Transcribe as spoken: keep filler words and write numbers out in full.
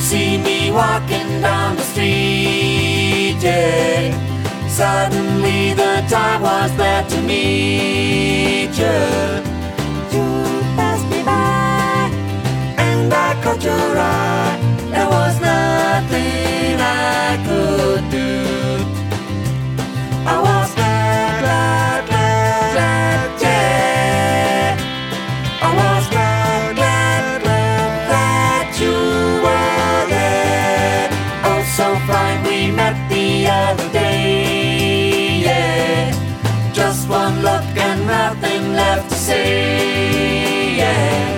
see me walking down the street, yeah. Suddenly the time was there to meet you. You passed me by, and I caught your eye. There was nothing I could do. I was glad, glad, glad, glad, yeah. I was glad, glad, glad that you were there. Oh, so fine, we met the other day, yeah. Just one look and nothing left to say, yeah.